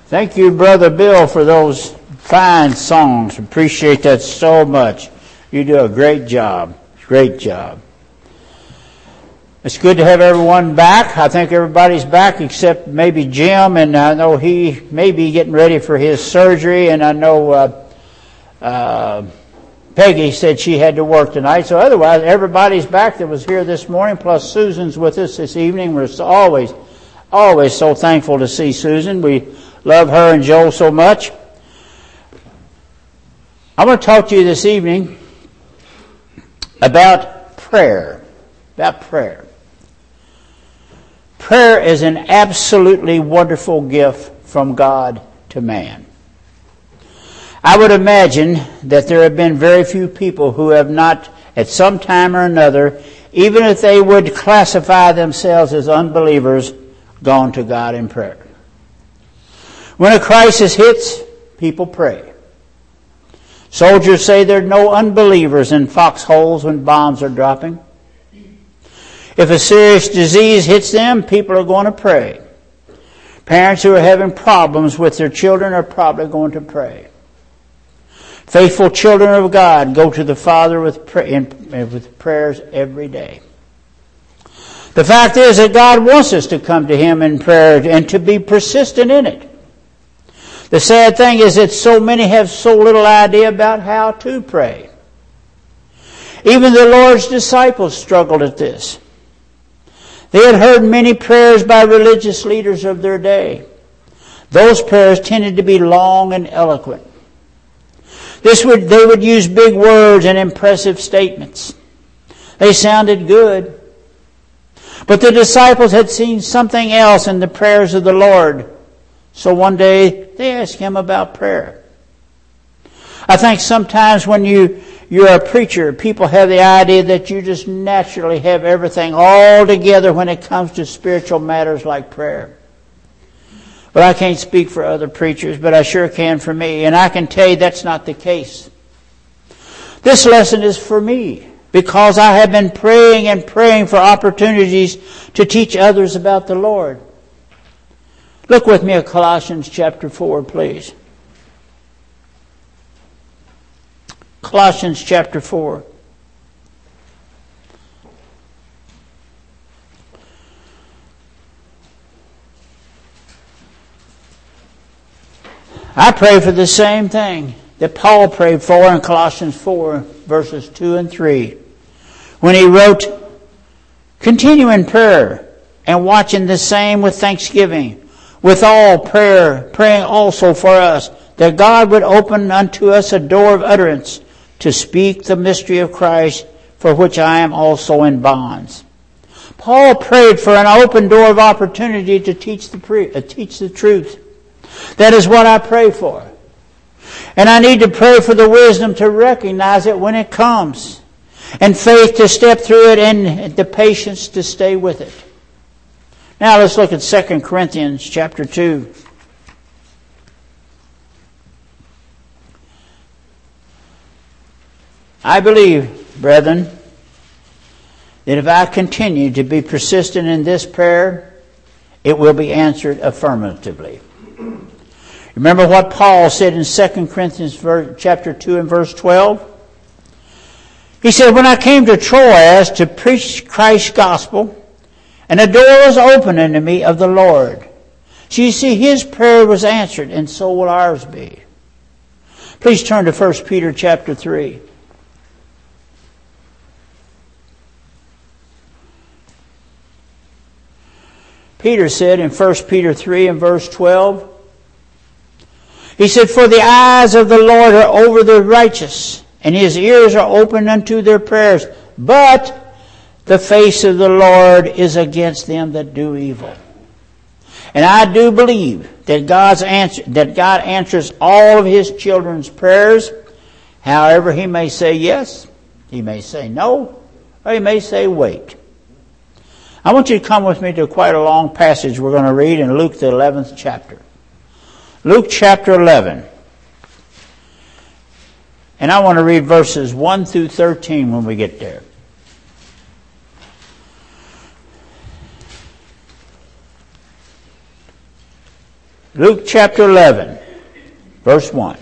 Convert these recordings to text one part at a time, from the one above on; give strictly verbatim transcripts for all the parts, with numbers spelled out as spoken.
Thank you, Brother Bill, for those fine songs. Appreciate that so much. You do a great job. Great job. It's good to have everyone back. I think everybody's back except maybe Jim, and I know he may be getting ready for his surgery, and I know uh, uh, Peggy said she had to work tonight. So otherwise, everybody's back that was here this morning, plus Susan's with us this evening. We're always, always so thankful to see Susan. We love her and Joel so much. I want to talk to you this evening about prayer. About prayer. Prayer is an absolutely wonderful gift from God to man. I would imagine that there have been very few people who have not, at some time or another, even if they would classify themselves as unbelievers, gone to God in prayer. When a crisis hits, people pray. Soldiers say there are no unbelievers in foxholes when bombs are dropping. If a serious disease hits them, people are going to pray. Parents who are having problems with their children are probably going to pray. Faithful children of God go to the Father with, pray, with prayers every day. The fact is that God wants us to come to Him in prayer and to be persistent in it. The sad thing is that so many have so little idea about how to pray. Even the Lord's disciples struggled at this. They had heard many prayers by religious leaders of their day. Those prayers tended to be long and eloquent. This would, they would use big words and impressive statements. They sounded good. But the disciples had seen something else in the prayers of the Lord. So one day they asked Him about prayer. I think sometimes when you, you're a preacher, people have the idea that you just naturally have everything all together when it comes to spiritual matters like prayer. But I can't speak for other preachers, but I sure can for me. And I can tell you that's not the case. This lesson is for me because I have been praying and praying for opportunities to teach others about the Lord. Look with me at Colossians chapter four, please. Colossians chapter four. I pray for the same thing that Paul prayed for in Colossians four, verses two and three. When he wrote, "Continue in prayer and watching the same with thanksgiving. With all prayer, praying also for us, that God would open unto us a door of utterance to speak the mystery of Christ, for which I am also in bonds." Paul prayed for an open door of opportunity to teach the pre- uh, teach the truth. That is what I pray for. And I need to pray for the wisdom to recognize it when it comes, and faith to step through it, and the patience to stay with it. Now let's look at Second Corinthians chapter two. I believe, brethren, that if I continue to be persistent in this prayer, it will be answered affirmatively. Remember what Paul said in Second Corinthians chapter two and verse twelve? He said, "When I came to Troas to preach Christ's gospel, and a door was opened unto me of the Lord." So you see, his prayer was answered, and so will ours be. Please turn to First Peter chapter three. Peter said in First Peter three and verse twelve, he said, "For the eyes of the Lord are over the righteous, and His ears are open unto their prayers. But the face of the Lord is against them that do evil." And I do believe that God's answer, that God answers all of His children's prayers. However, He may say yes, He may say no, or He may say wait. I want you to come with me to quite a long passage we're going to read in Luke the eleventh chapter. Luke chapter eleven. And I want to read verses one through thirteen when we get there. Luke chapter eleven, verse one.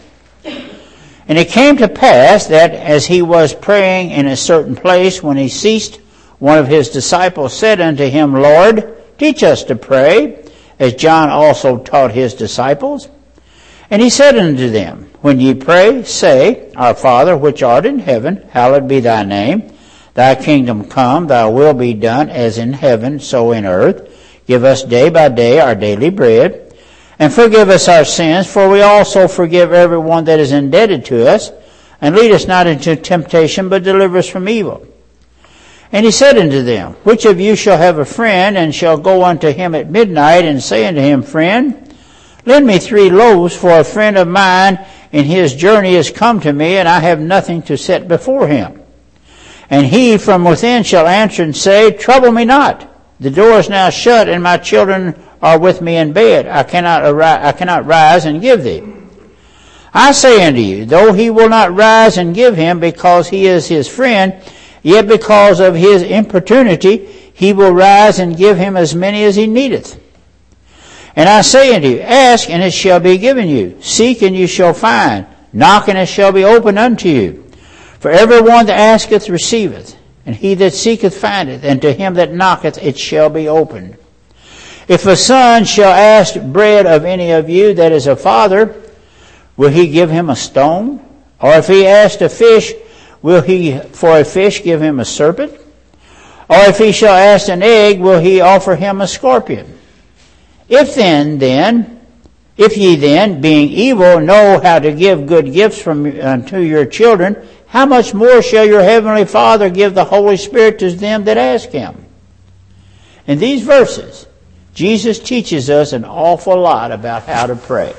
And it came to pass that as he was praying in a certain place, when he ceased, one of his disciples said unto him, Lord, teach us to pray, as John also taught his disciples. And he said unto them, When ye pray, say, Our Father, which art in heaven, hallowed be thy name. Thy kingdom come, thy will be done, as in heaven, so in earth. Give us day by day our daily bread. And forgive us our sins, for we also forgive everyone that is indebted to us. And lead us not into temptation, but deliver us from evil. And he said unto them, Which of you shall have a friend, and shall go unto him at midnight, and say unto him, Friend, lend me three loaves, for a friend of mine in his journey is come to me, and I have nothing to set before him. And he from within shall answer and say, Trouble me not. The door is now shut, and my children are with me in bed. I cannot arise, I cannot rise and give thee. I say unto you, though he will not rise and give him, because he is his friend, yet because of his importunity, he will rise and give him as many as he needeth. And I say unto you, Ask, and it shall be given you. Seek, and you shall find. Knock, and it shall be opened unto you. For every one that asketh receiveth, and he that seeketh findeth, and to him that knocketh it shall be opened. If a son shall ask bread of any of you that is a father, will he give him a stone? Or if he ask a fish, will he for a fish give him a serpent? Or if he shall ask an egg, will he offer him a scorpion? If then, then, if ye then, being evil, know how to give good gifts from unto your children, how much more shall your heavenly Father give the Holy Spirit to them that ask him? In these verses, Jesus teaches us an awful lot about how to pray.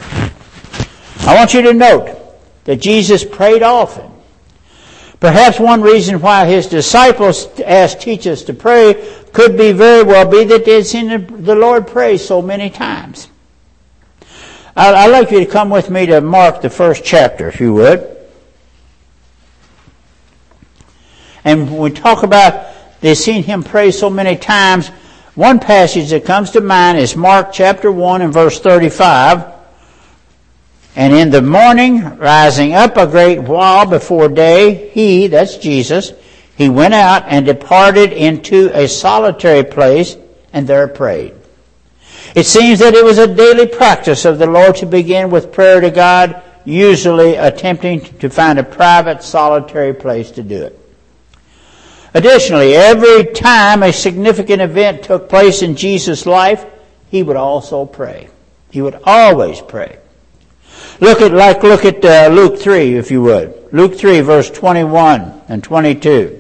I want you to note that Jesus prayed often. Perhaps one reason why his disciples asked, teach us to pray, could be very well be that they'd seen the Lord pray so many times. I'd like you to come with me to Mark, the first chapter, if you would. And when we talk about they've seen him pray so many times, one passage that comes to mind is Mark chapter one and verse thirty-five. And in the morning, rising up a great while before day, he, that's Jesus, he went out and departed into a solitary place, and there prayed. It seems that it was a daily practice of the Lord to begin with prayer to God, usually attempting to find a private, solitary place to do it. Additionally, every time a significant event took place in Jesus' life, he would also pray. He would always pray. Look at, like, look at uh, Luke three, if you would. Luke three, verse twenty-one and twenty-two.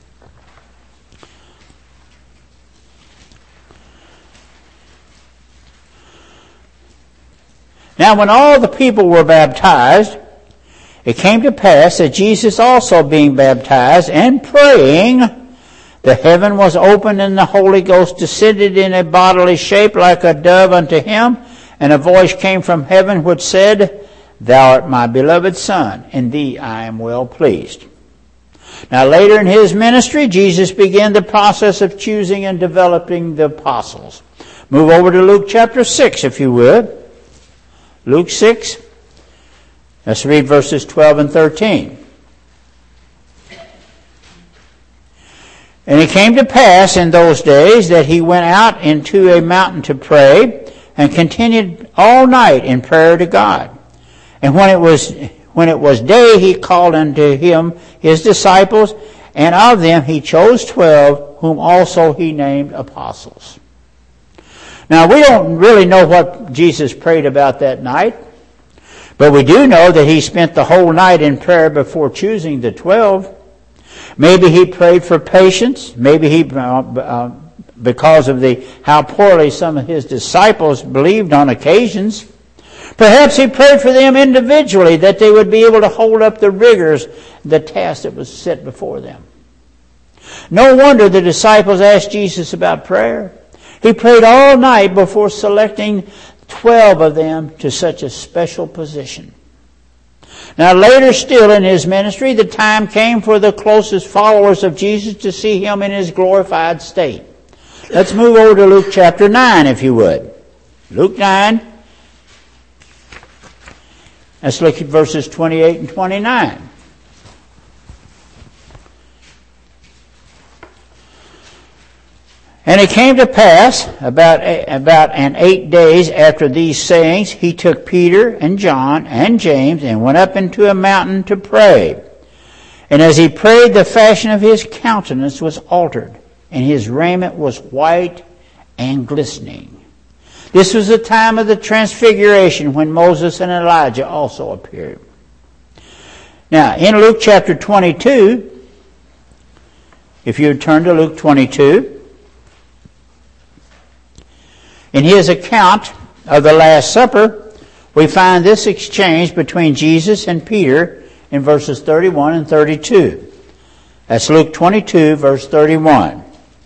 Now, when all the people were baptized, it came to pass that Jesus also being baptized and praying, the heaven was opened and the Holy Ghost descended in a bodily shape like a dove unto him. And a voice came from heaven which said, Thou art my beloved Son, in thee I am well pleased. Now later in his ministry, Jesus began the process of choosing and developing the apostles. Move over to Luke chapter six, if you would. Luke six. Let's read verses twelve and thirteen. And it came to pass in those days that he went out into a mountain to pray, and continued all night in prayer to God. And when it was when it was day, he called unto him his disciples, and of them he chose twelve, whom also he named apostles. Now, we don't really know what Jesus prayed about that night, but we do know that he spent the whole night in prayer before choosing the twelve. Maybe he prayed for patience. Maybe he... Uh, uh, because of the how poorly some of his disciples believed on occasions. Perhaps he prayed for them individually, that they would be able to hold up the rigors, the task that was set before them. No wonder the disciples asked Jesus about prayer. He prayed all night before selecting twelve of them to such a special position. Now later still in his ministry, the time came for the closest followers of Jesus to see him in his glorified state. Let's move over to Luke chapter nine, if you would. Luke nine Let's look at verses twenty-eight and twenty-nine. And it came to pass, about, about an eight days after these sayings, he took Peter and John and James and went up into a mountain to pray. And as he prayed, the fashion of his countenance was altered, and his raiment was white and glistening. This was the time of the transfiguration when Moses and Elijah also appeared. Now, in Luke chapter twenty-two, if you turn to Luke twenty-two, in his account of the Last Supper, we find this exchange between Jesus and Peter in verses thirty-one and thirty-two. That's Luke twenty-two, verse thirty-one.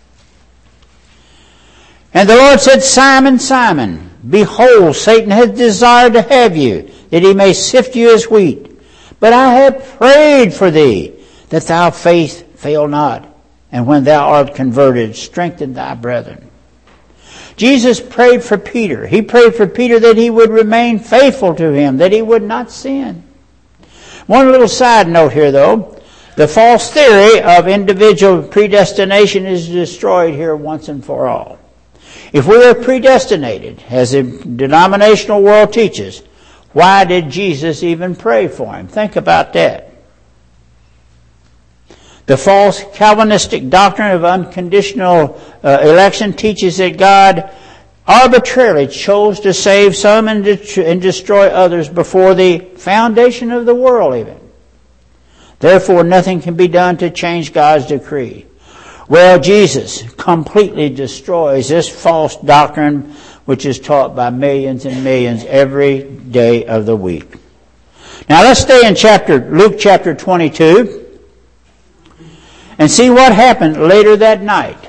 And the Lord said, Simon, Simon, behold, Satan hath desired to have you, that he may sift you as wheat. But I have prayed for thee, that thy faith fail not. And when thou art converted, strengthen thy brethren. Jesus prayed for Peter. He prayed for Peter that he would remain faithful to him, that he would not sin. One little side note here, though. The false theory of individual predestination is destroyed here once and for all. If we are predestinated, as the denominational world teaches, why did Jesus even pray for him? Think about that. The false Calvinistic doctrine of unconditional uh, election teaches that God arbitrarily chose to save some and, de- and destroy others before the foundation of the world even. Therefore, nothing can be done to change God's decree. Well, Jesus completely destroys this false doctrine which is taught by millions and millions every day of the week. Now let's stay in chapter Luke chapter twenty-two. And see what happened later that night.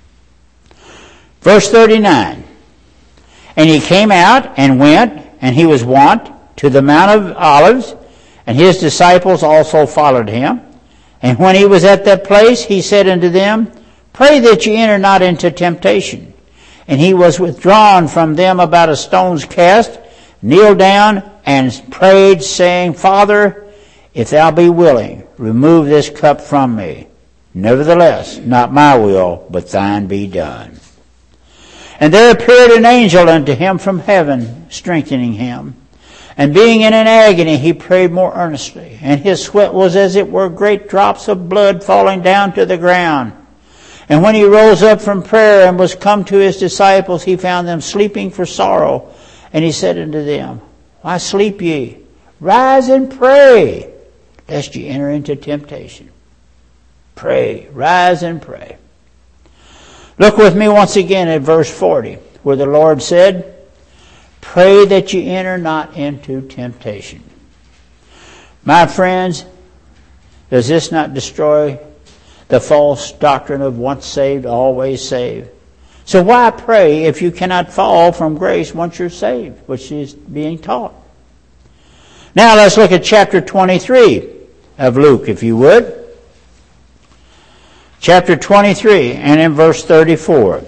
Verse thirty-nine. And he came out and went, and he was wont to the Mount of Olives, and his disciples also followed him. And when he was at that place, he said unto them, Pray that ye enter not into temptation. And he was withdrawn from them about a stone's cast, kneeled down, and prayed, saying, Father, if thou be willing, remove this cup from me. Nevertheless, not my will, but thine be done. And there appeared an angel unto him from heaven, strengthening him. And being in an agony, he prayed more earnestly. And his sweat was as it were great drops of blood falling down to the ground. And when he rose up from prayer and was come to his disciples, he found them sleeping for sorrow. And he said unto them, Why sleep ye? Rise and pray, lest ye enter into temptation. Pray, rise and pray. Look with me once again at verse forty, where the Lord said, Pray that ye enter not into temptation. My friends, does this not destroy the false doctrine of once saved, always saved? So why pray if you cannot fall from grace once you're saved, which is being taught? Now let's look at chapter twenty-three of Luke, if you would. Chapter twenty-three, and in verse thirty-four.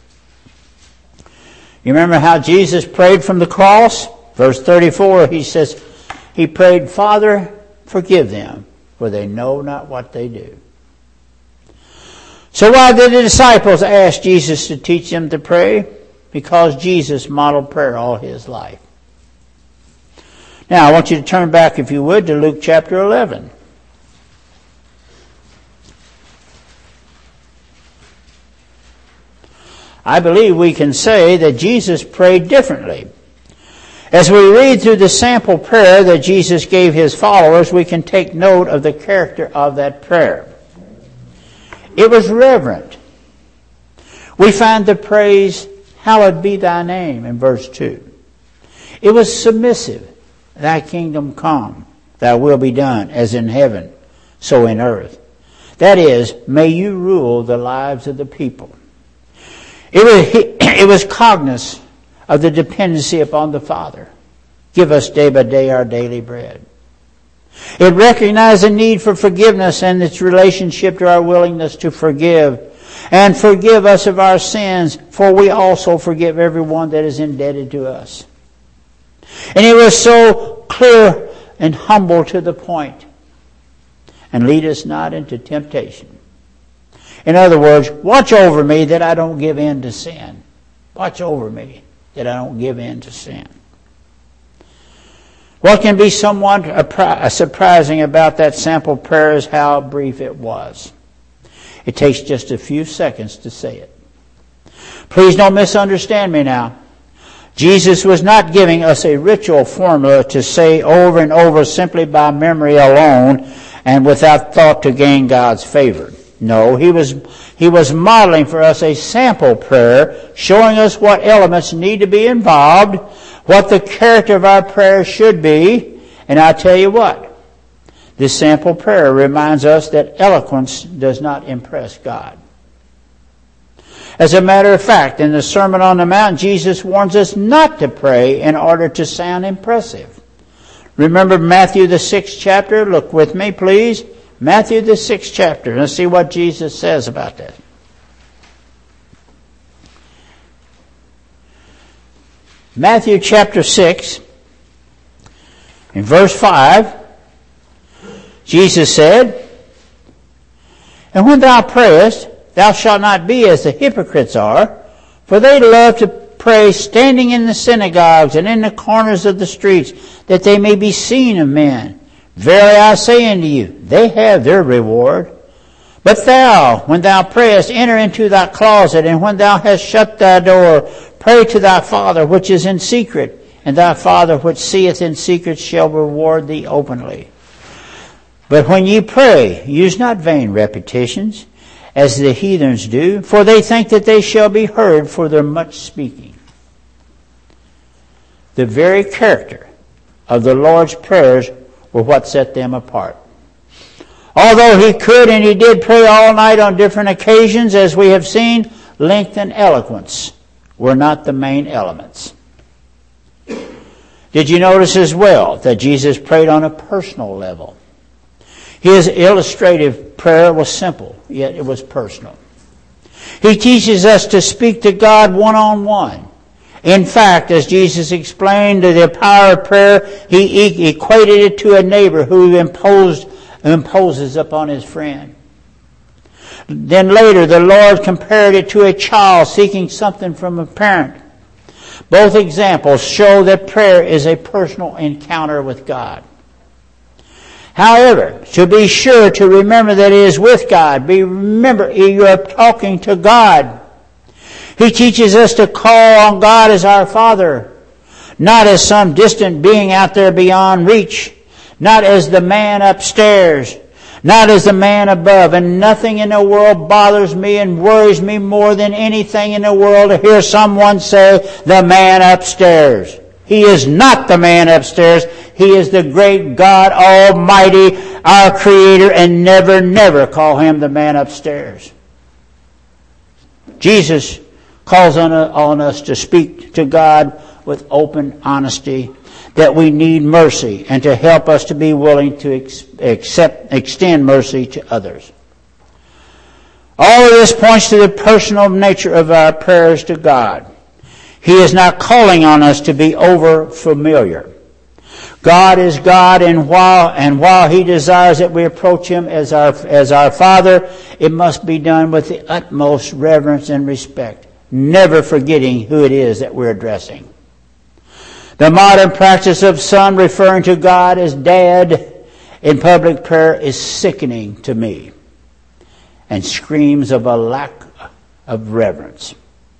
You remember how Jesus prayed from the cross? Verse thirty-four, he says, he prayed, Father, forgive them, for they know not what they do. So why did the disciples ask Jesus to teach them to pray? Because Jesus modeled prayer all his life. Now, I want you to turn back, if you would, to Luke chapter eleven. I believe we can say that Jesus prayed differently. As we read through the sample prayer that Jesus gave his followers, we can take note of the character of that prayer. It was reverent. We find the praise, Hallowed be thy name, in verse two. It was submissive. Thy kingdom come, thy will be done, as in heaven, so in earth. That is, may you rule the lives of the people. It was, it was cognizant of the dependency upon the Father. Give us day by day our daily bread. It recognized the need for forgiveness and its relationship to our willingness to forgive. And forgive us of our sins, for we also forgive everyone that is indebted to us. And it was so clear and humble to the point. And lead us not into temptation. In other words, watch over me that I don't give in to sin. Watch over me that I don't give in to sin. What can be somewhat surprising about that sample prayer is how brief it was. It takes just a few seconds to say it. Please don't misunderstand me now. Jesus was not giving us a ritual formula to say over and over simply by memory alone and without thought to gain God's favor. No, he was he was modeling for us a sample prayer, showing us what elements need to be involved, what the character of our prayer should be. And I tell you what, this sample prayer reminds us that eloquence does not impress God. As a matter of fact, in the Sermon on the Mount, Jesus warns us not to pray in order to sound impressive. Remember Matthew the sixth chapter? Look with me, please. Matthew the sixth chapter. Let's see what Jesus says about that. Matthew chapter six, in verse five, Jesus said, "And when thou prayest, thou shalt not be as the hypocrites are, for they love to pray standing in the synagogues and in the corners of the streets, that they may be seen of men. Verily I say unto you, they have their reward. But thou, when thou prayest, enter into thy closet, and when thou hast shut thy door, pray to thy Father which is in secret, and thy Father which seeth in secret shall reward thee openly. But when ye pray, use not vain repetitions, as the heathens do, for they think that they shall be heard for their much speaking." The very character of the Lord's prayers were what set them apart. Although he could and he did pray all night on different occasions, as we have seen, length and eloquence were not the main elements. Did you notice as well that Jesus prayed on a personal level? His illustrative prayer was simple, yet it was personal. He teaches us to speak to God one-on-one. In fact, as Jesus explained the power of prayer, he equated it to a neighbor who imposed, imposes upon his friend. Then later, the Lord compared it to a child seeking something from a parent. Both examples show that prayer is a personal encounter with God. However, to be sure to remember that it is with God, be remember you are talking to God. He teaches us to call on God as our Father, not as some distant being out there beyond reach, not as the man upstairs, not as the man above. And nothing in the world bothers me and worries me more than anything in the world to hear someone say, "the man upstairs." He is not the man upstairs. He is the great God Almighty, our Creator, and never, never call him the man upstairs. Jesus calls on, on us to speak to God with open honesty, that we need mercy, and to help us to be willing to ex- accept, extend mercy to others. All of this points to the personal nature of our prayers to God. He is not calling on us to be over familiar. God is God, and while and while He desires that we approach Him as our as our Father, it must be done with the utmost reverence and respect, never forgetting who it is that we're addressing. The modern practice of some referring to God as Dad in public prayer is sickening to me and screams of a lack of reverence.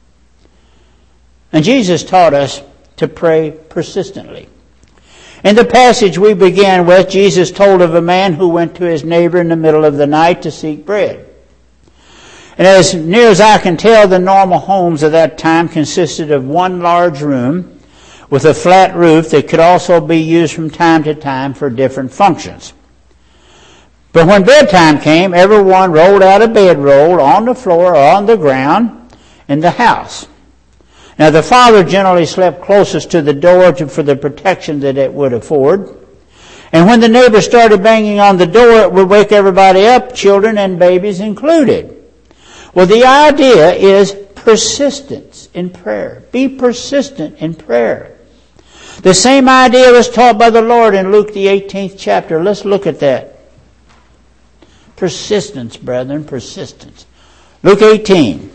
And Jesus taught us to pray persistently. In the passage we began with, Jesus told of a man who went to his neighbor in the middle of the night to seek bread. And as near as I can tell, the normal homes of that time consisted of one large room with a flat roof that could also be used from time to time for different functions. But when bedtime came, everyone rolled out a bedroll on the floor or on the ground in the house. Now, the father generally slept closest to the door to, for the protection that it would afford. And when the neighbor started banging on the door, it would wake everybody up, children and babies included. Well, the idea is persistence in prayer. Be persistent in prayer. The same idea was taught by the Lord in Luke the eighteenth chapter. Let's look at that. Persistence, brethren, persistence. Luke eighteen.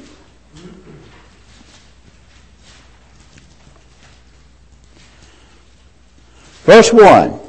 Verse one.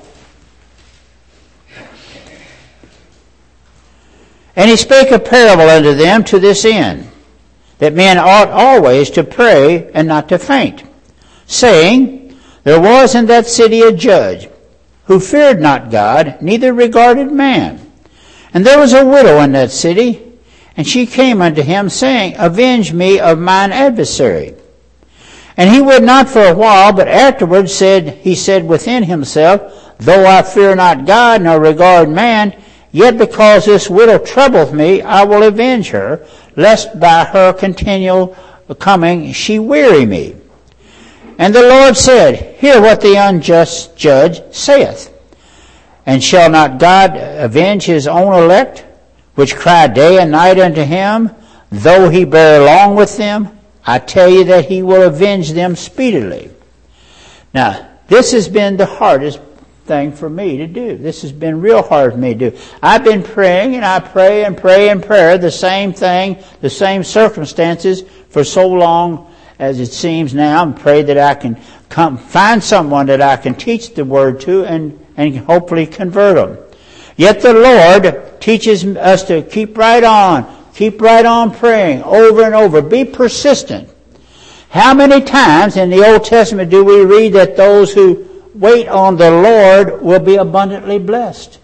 And he spake a parable unto them to this end, that men ought always to pray and not to faint, saying, There was in that city a judge, who feared not God, neither regarded man. And there was a widow in that city, and she came unto him, saying, Avenge me of mine adversary. And he would not for a while, but afterward said, he said within himself, Though I fear not God, nor regard man, yet because this widow troubleth me, I will avenge her, lest by her continual coming she weary me. And the Lord said, Hear what the unjust judge saith. And shall not God avenge his own elect, which cry day and night unto him, though he bear long with them? I tell you that he will avenge them speedily. Now, this has been the hardest thing for me to do. This has been real hard for me to do. I've been praying and I pray and pray and pray the same thing, the same circumstances for so long as it seems now, and pray that I can come find someone that I can teach the word to and, and hopefully convert them. Yet the Lord teaches us to keep right on, keep right on praying over and over. Be persistent. How many times in the Old Testament do we read that those who wait on the Lord will be abundantly blessed?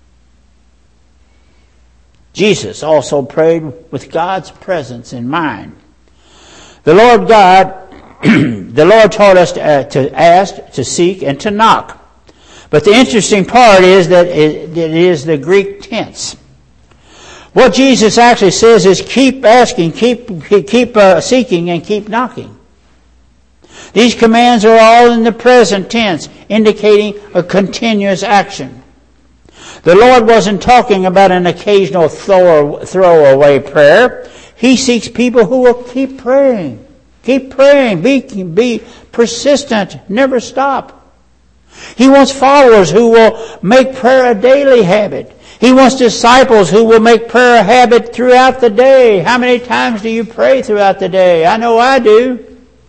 Jesus also prayed with God's presence in mind. The Lord God, the Lord taught us to, uh, to ask, to seek, and to knock. But the interesting part is that it, it is the Greek tense. What Jesus actually says is keep asking, keep keep uh, seeking, and keep knocking. These commands are all in the present tense, indicating a continuous action. The Lord wasn't talking about an occasional throw, throwaway prayer. He seeks people who will keep praying. Keep praying. Be, be persistent. Never stop. He wants followers who will make prayer a daily habit. He wants disciples who will make prayer a habit throughout the day. How many times do you pray throughout the day? I know I do.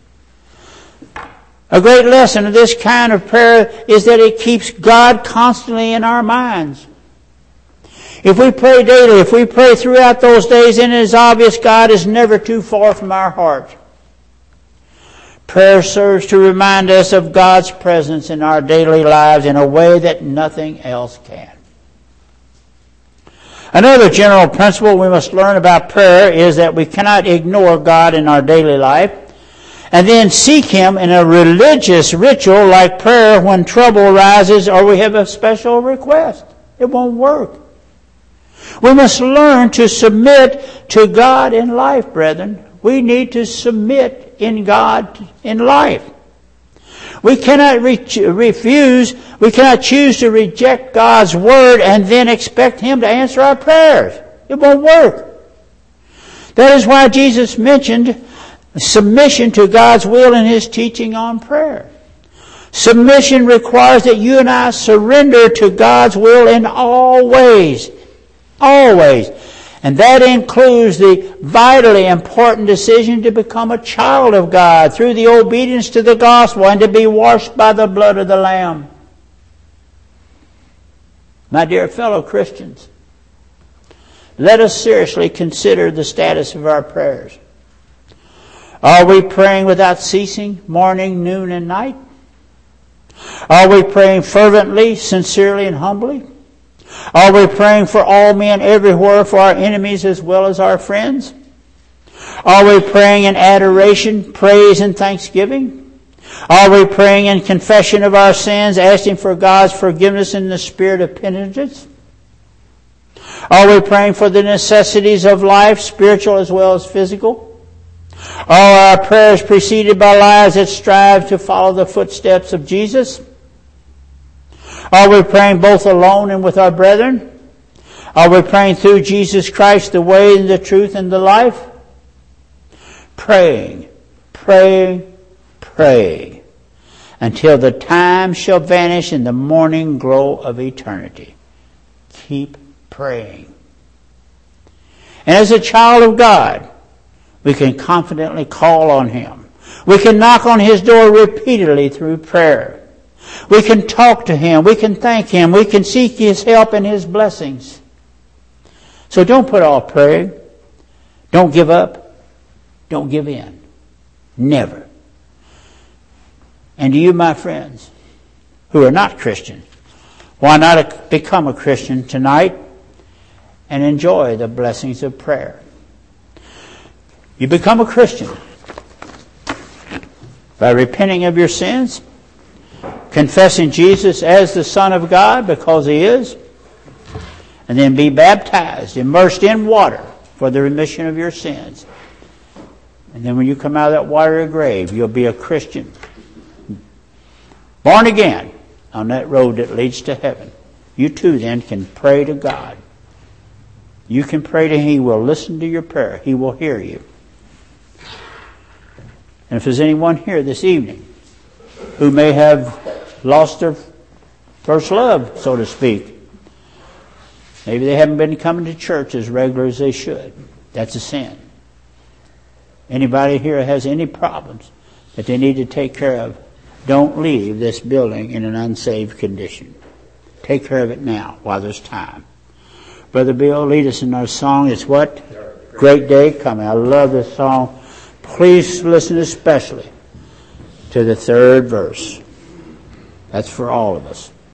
A great lesson of this kind of prayer is that it keeps God constantly in our minds. If we pray daily, if we pray throughout those days, then it is obvious God is never too far from our heart. Prayer serves to remind us of God's presence in our daily lives in a way that nothing else can. Another general principle we must learn about prayer is that we cannot ignore God in our daily life and then seek Him in a religious ritual like prayer when trouble arises or we have a special request. It won't work. We must learn to submit to God in life, brethren. We need to submit in God in life. We cannot re- refuse, we cannot choose to reject God's Word and then expect Him to answer our prayers. It won't work. That is why Jesus mentioned submission to God's will in His teaching on prayer. Submission requires that you and I surrender to God's will in all ways. Always. And that includes the vitally important decision to become a child of God through the obedience to the gospel and to be washed by the blood of the Lamb. My dear fellow Christians, let us seriously consider the status of our prayers. Are we praying without ceasing, morning, noon, and night? Are we praying fervently, sincerely, and humbly? Are we praying for all men everywhere, for our enemies as well as our friends? Are we praying in adoration, praise, and thanksgiving? Are we praying in confession of our sins, asking for God's forgiveness in the spirit of penitence? Are we praying for the necessities of life, spiritual as well as physical? Are our prayers preceded by lives that strive to follow the footsteps of Jesus? Are we praying both alone and with our brethren? Are we praying through Jesus Christ, the way and the truth and the life? Praying, praying, praying. until the time shall vanish in the morning glow of eternity. Keep praying. And as a child of God, we can confidently call on Him. We can knock on His door repeatedly through prayer. We can talk to Him. We can thank Him. We can seek His help and His blessings. So don't put off praying. Don't give up. Don't give in. Never. And to you, my friends, who are not Christian, why not become a Christian tonight and enjoy the blessings of prayer? You become a Christian by repenting of your sins, confessing Jesus as the Son of God because He is, and then be baptized, immersed in water for the remission of your sins. And then when you come out of that watery grave, you'll be a Christian, born again on that road that leads to heaven. You too then can pray to God. You can pray to Him. He will listen to your prayer. He will hear you. And if there's anyone here this evening who may have lost their first love, so to speak, maybe they haven't been coming to church as regular as they should. That's a sin. Anybody here has any problems that they need to take care of, don't leave this building in an unsaved condition. Take care of it now while there's time. Brother Bill, lead us in our song. It's what? Great Day Coming. I love this song. Please listen especially to the third verse. That's for all of us.